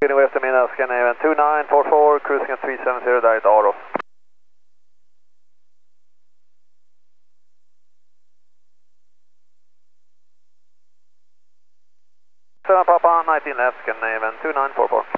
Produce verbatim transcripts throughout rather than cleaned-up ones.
Speeding west of Mina, Scandinavian two nine four four, cruising at three seven zero, direct Aro. seven Papa, nineteen left, Scandinavian two nine four four.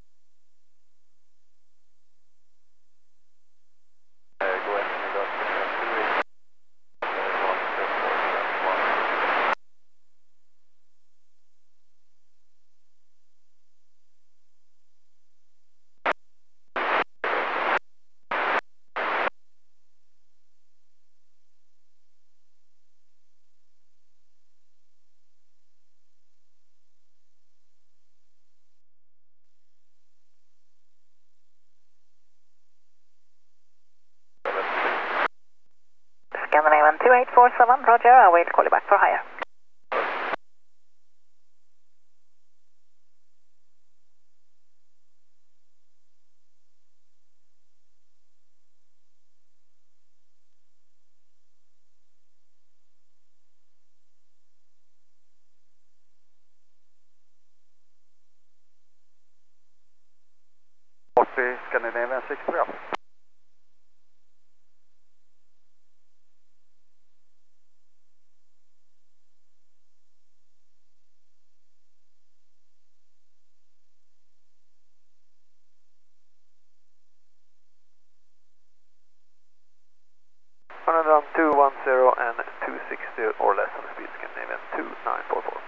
Scandinavian two eight four seven, roger, I'll wait to call you back for higher. forty, Scandinavian six three up. On two one zero and two sixty or less on the speed, Scandinavian two nine four four.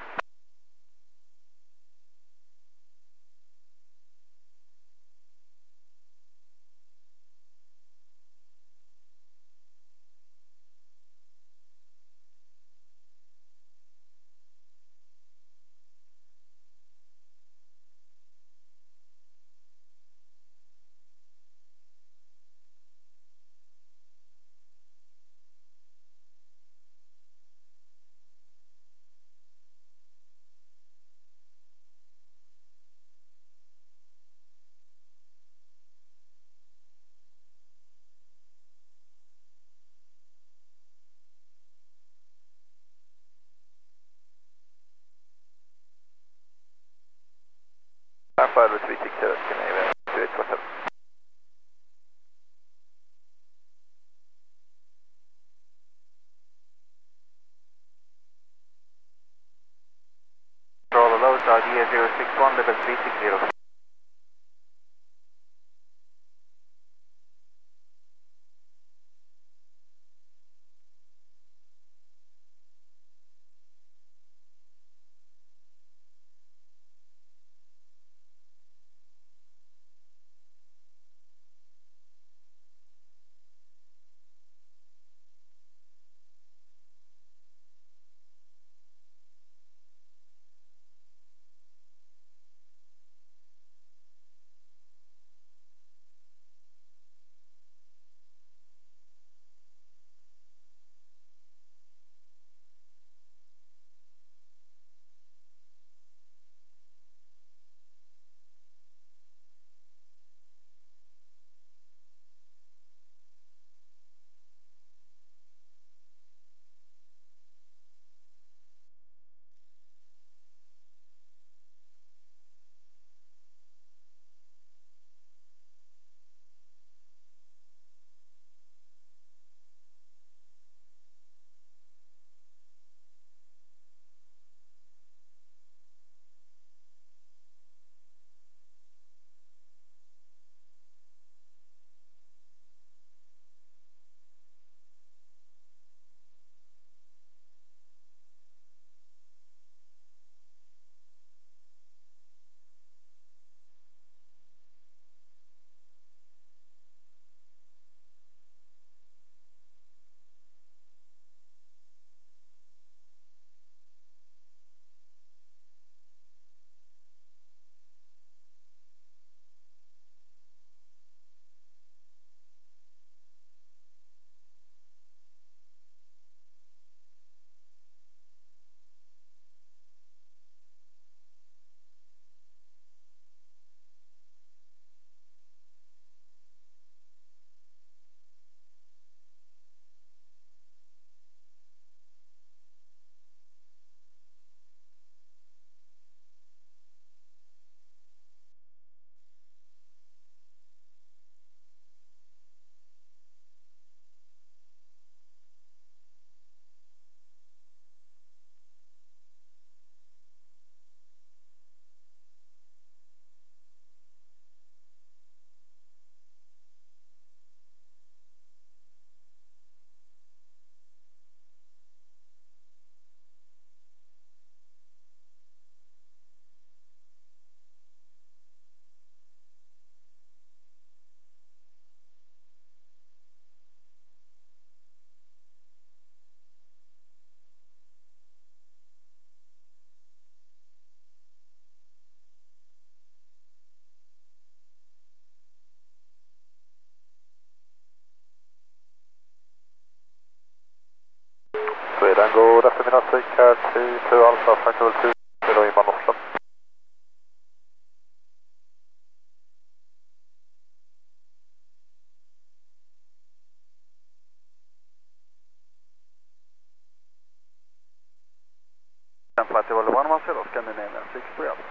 Alpha three six zero, Scandinavian two eight four seven. Control the loads are D A zero six one, level three six zero. Car T two Alpha, Factor two, zero inbound Oslo. Flight to one one zero, Scandinavian six three Alpha.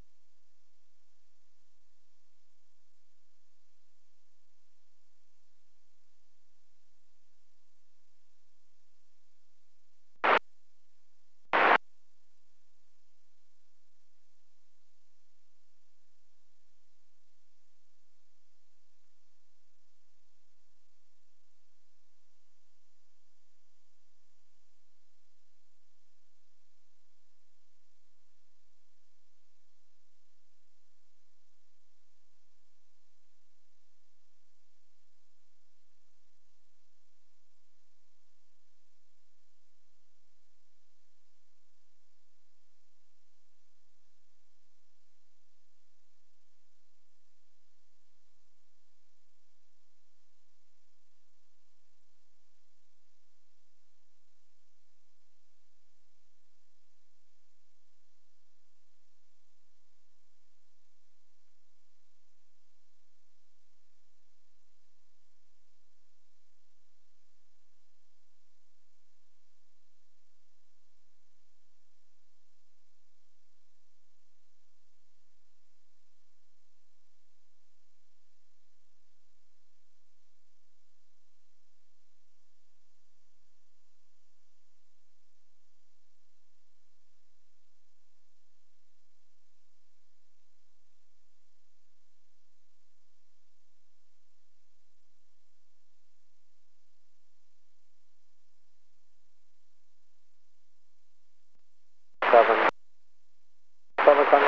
Seven. Seven coming.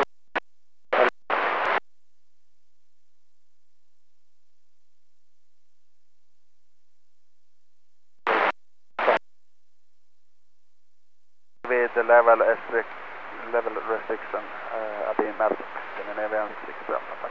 With the level, level restriction, uh, Abim Alpha, Scandinavian six three Alpha.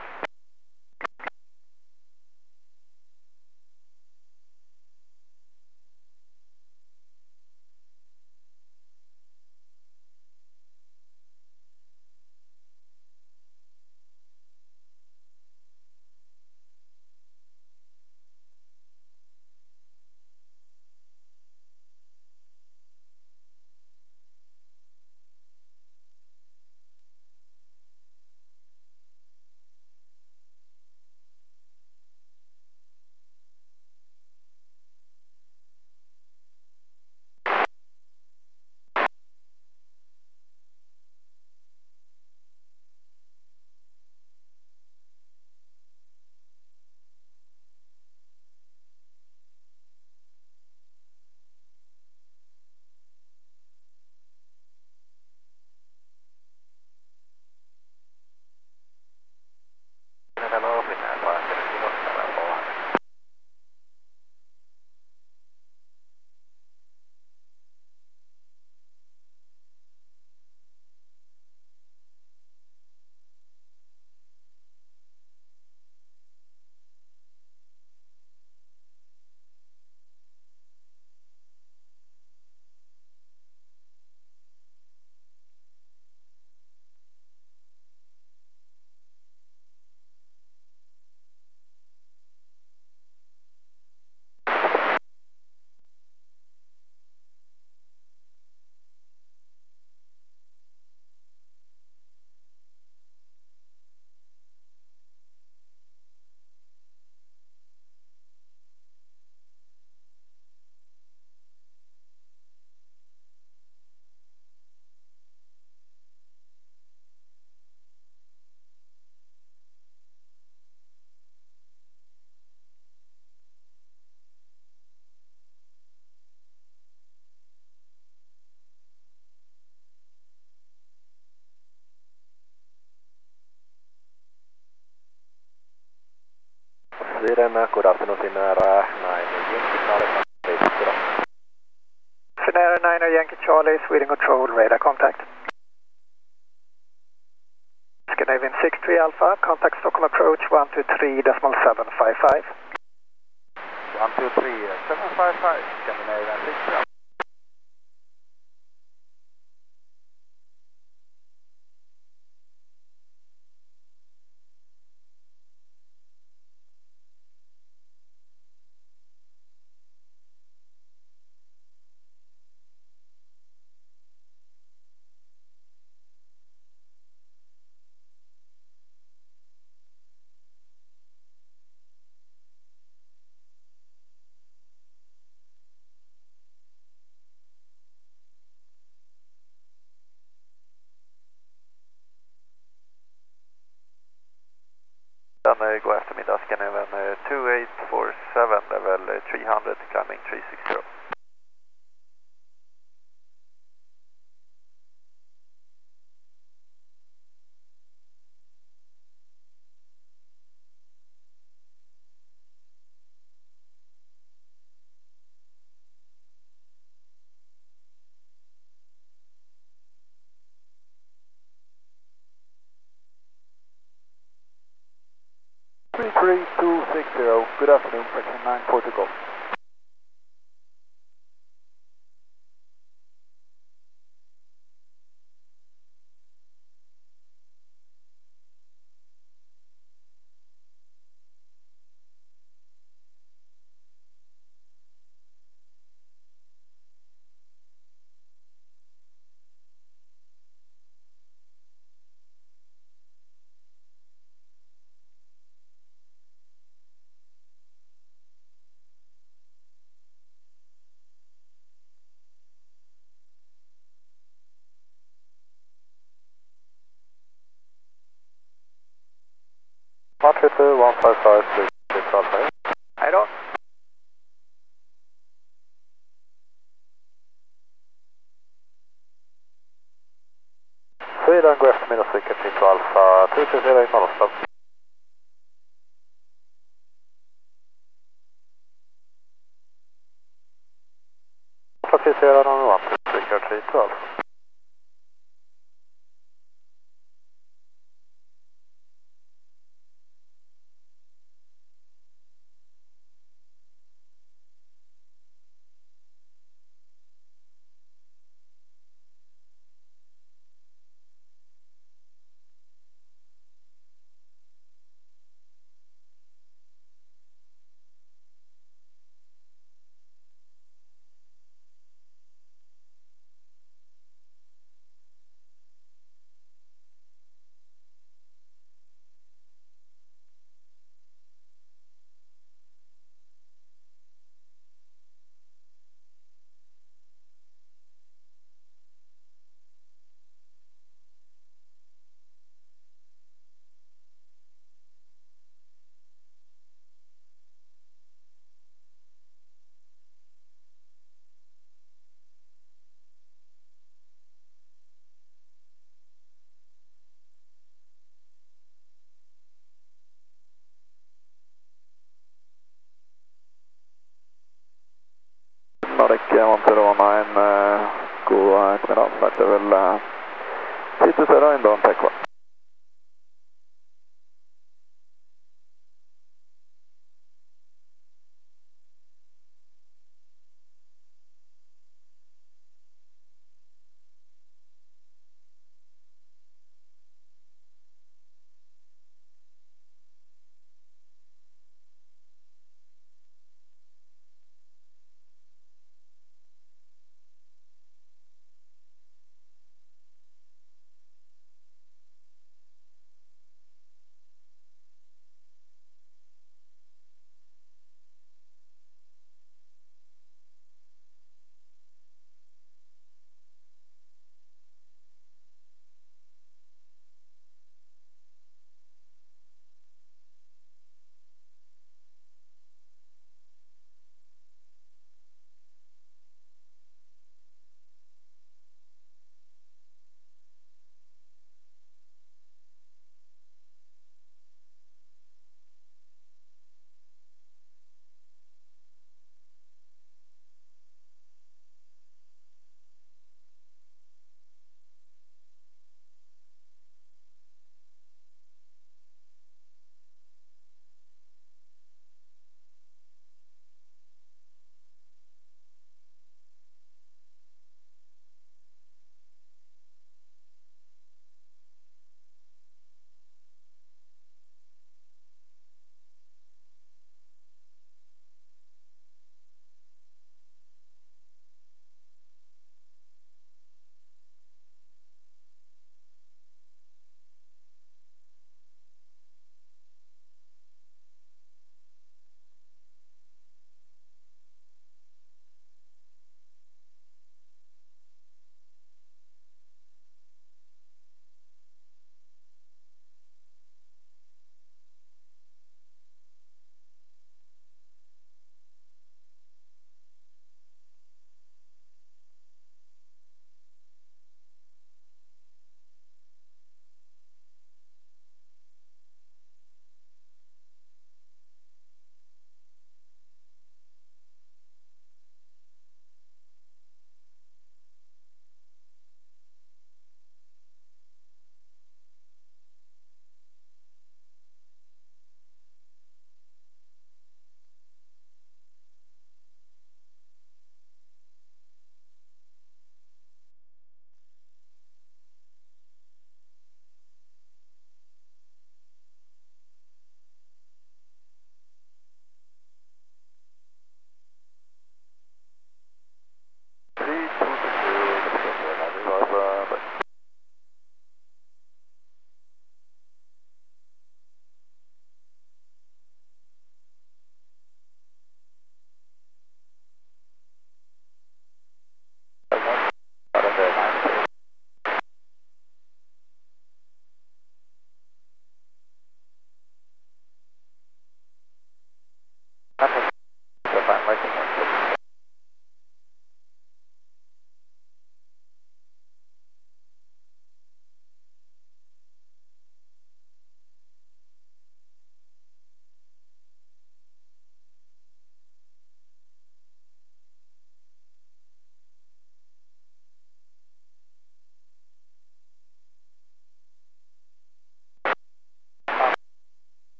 Sweden, good afternoon, Finnair nine Yankee Charlie, Finnair nine Yankee Charlie, Sweden Control, radar contact. Scandinavian six three Alpha, contact Stockholm approach one two three decimal seven five five. one two three seven five five, Scandinavian six three Alpha. uh, god eftermiddag, Scandinavian uh, two eight four seven, level uh, three hundred, climbing three sixty. three three two six zero, good afternoon, fraction nine four to go. one three two one five five three six Alpha. I don't. Sweden, god eftermiddag, cykel till Alfa tre tre zero i nollstopp. Alfa tre zero number one, cykel tre till Alfa. Nordic Monterona, en uh, god eftermiddag, flight level uh, three zero inbound, take one.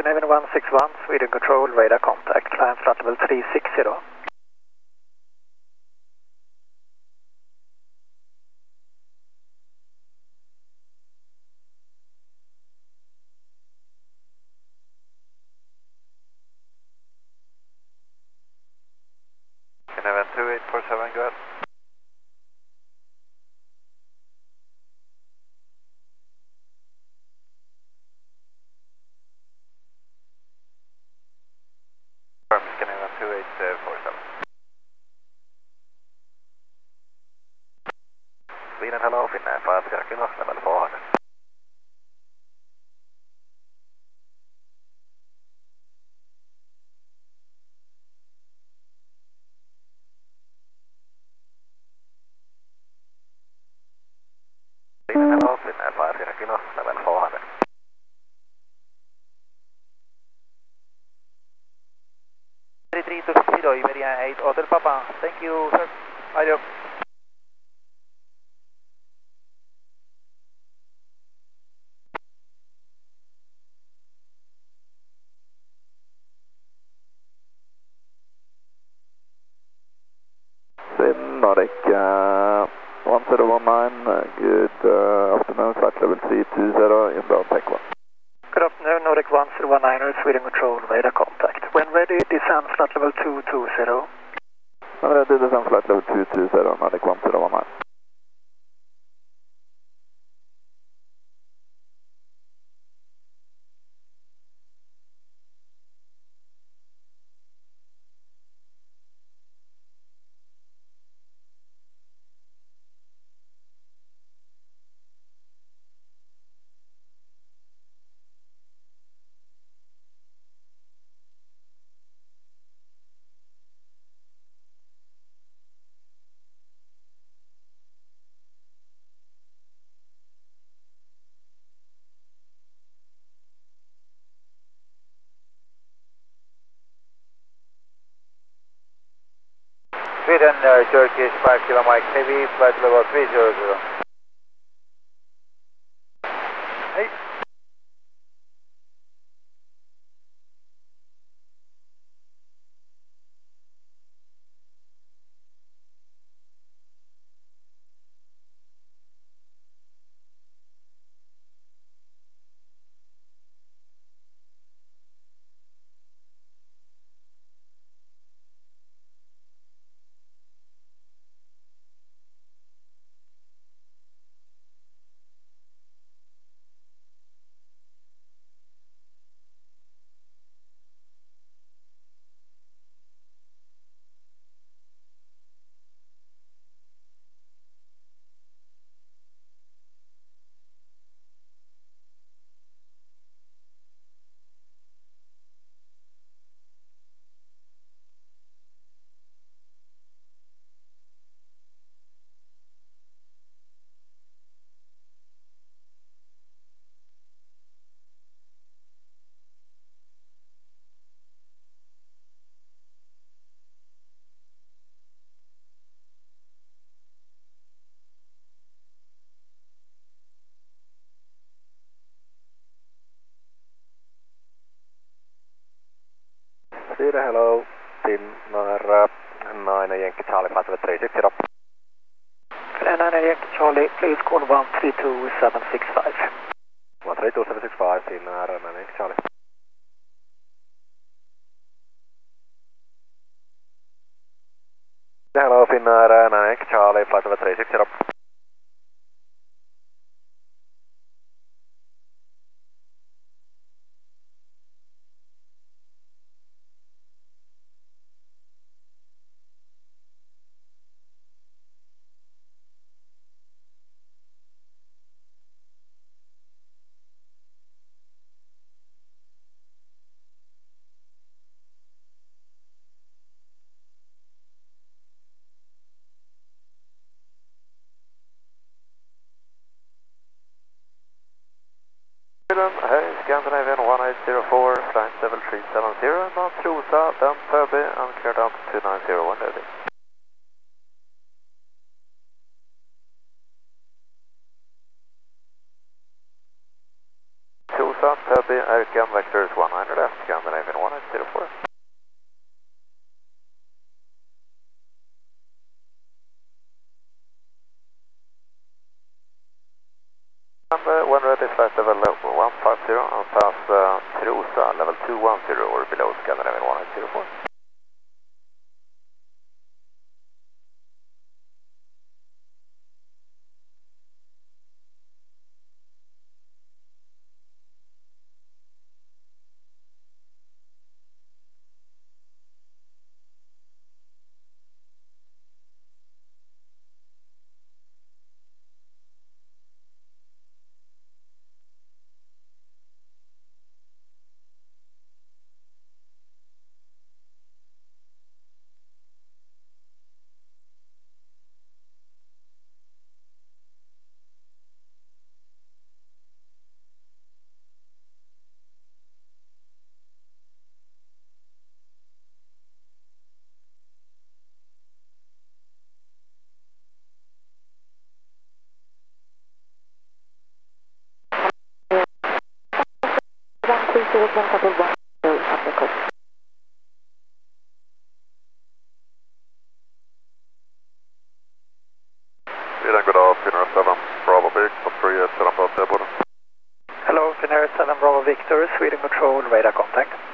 Scandinavian one six one, Sweden Control, radar contact, climb flight level three six zero. Scandinavian two eight four seven, go ahead. Scandinavian two eight four seven. Sweden, hello, Finnair five zero kilo, level four hundred. Sweden, hello, Finnair five zero kilo, level four hundred. three three two zero, Iberia eight, Hotel Papa. Thank you, sir. Adios. Nordic uh, one zero one nine, uh, good uh, afternoon, flight level three two zero, inbound Tech one. Good afternoon, Nordic one zero one nine, Sweden Control, radar contact. When ready, descend flight level two two zero. I'm ready, descend flight level two two zero, Nordic one zero one nine. Sweden, uh, Turkish five kilo Mike Heavy, flight level three zero zero. Hey. Sweden, hello, Finnair nine Yankee Charlie, flight level three six zero. nine Yankee Charlie, please call one three two seven six five. one three two seven six five, Finnair nine Yankee Charlie. Hello, Finnair nine Yankee Charlie, flight level three six zero. Hey, Scandinavian one eight zero four, flight level three seven zero, now Trosa, then Täby, and clear down to two nine zero one, ready. Trosa, front Purby, Erkan, vectors one nine left, Scandinavian one eight zero four. And uh, when ready, flight level one five zero and pass uh, Trosa, level two one zero or below Scandinavian one eight zero four. God dag, Finnair seven Bravo Victor, three eight seven på T-båden. Hello, Finnair seven Bravo Victor, Sweden Control, radar contact.